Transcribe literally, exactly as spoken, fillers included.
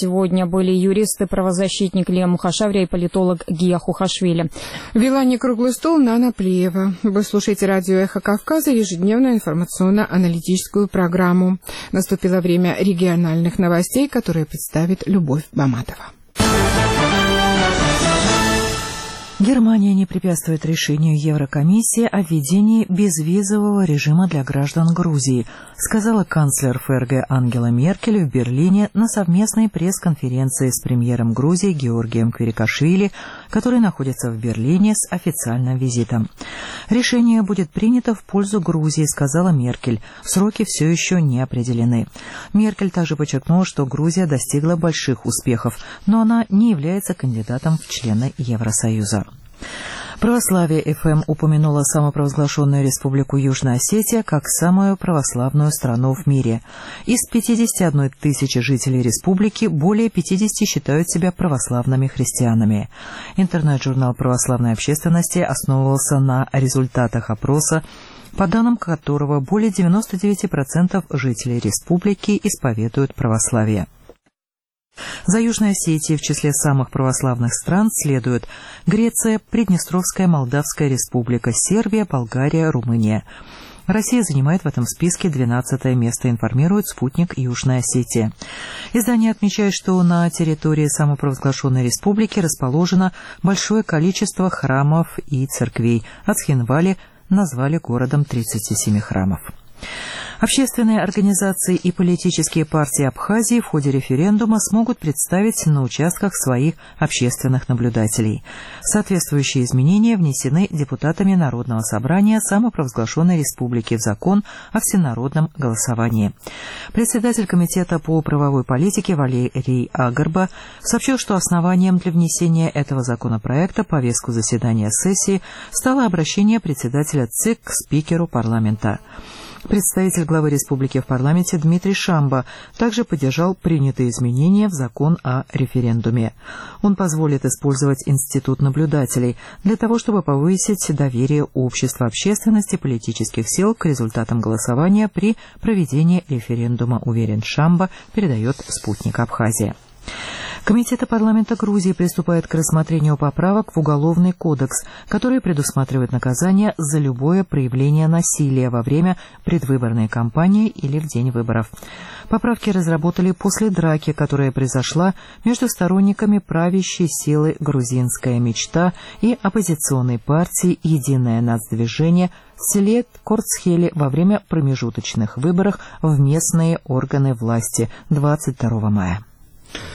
сегодня были юрист-правозащитник Лия Мухашаврия и политолог Гия Хухашвили. Вела не круглый стол Нана Плеева. Вы слушаете радио «Эхо Кавказа», ежедневную информационно-аналитическую программу. Наступило время региональных новостей, которые представит Любовь Баматова. Германия не препятствует решению Еврокомиссии о введении безвизового режима для граждан Грузии, сказала канцлер ФРГ Ангела Меркель в Берлине на совместной пресс-конференции с премьером Грузии Георгием Квирикашвили, который находится в Берлине с официальным визитом. Решение будет принято в пользу Грузии, сказала Меркель. Сроки все еще не определены. Меркель также подчеркнула, что Грузия достигла больших успехов, но она не является кандидатом в члены Евросоюза. Православие эф эм упомянула самопровозглашенную Республику Южная Осетия как самую православную страну в мире. Из пятидесяти одной тысячи жителей республики более пятидесяти считают себя православными христианами. Интернет-журнал православной общественности основывался на результатах опроса, по данным которого более девяноста девяти процентов жителей республики исповедуют православие. За Южной Осетией в числе самых православных стран следуют Греция, Приднестровская Молдавская Республика, Сербия, Болгария, Румыния. Россия занимает в этом списке двенадцатое место, информирует спутник Южной Осетии. Издание отмечает, что на территории самопровозглашенной республики расположено большое количество храмов и церквей. От Цхинвали назвали городом тридцати семи храмов. Общественные организации и политические партии Абхазии в ходе референдума смогут представить на участках своих общественных наблюдателей. Соответствующие изменения внесены депутатами Народного собрания самопровозглашенной республики в закон о всенародном голосовании. Председатель комитета по правовой политике Валерий Агарба сообщил, что основанием для внесения этого законопроекта в повестку заседания сессии стало обращение председателя ЦИК к спикеру парламента. Представитель главы республики в парламенте Дмитрий Шамба также поддержал принятые изменения в закон о референдуме. Он позволит использовать институт наблюдателей для того, чтобы повысить доверие общества, общественности, политических сил к результатам голосования при проведении референдума, уверен Шамба, передает спутник Абхазия. Комитеты парламента Грузии приступают к рассмотрению поправок в Уголовный кодекс, которые предусматривают наказание за любое проявление насилия во время предвыборной кампании или в день выборов. Поправки разработали после драки, которая произошла между сторонниками правящей силы «Грузинская мечта» и оппозиционной партии «Единое нацдвижение» в селе Корцхели во время промежуточных выборов в местные органы власти двадцать второго мая.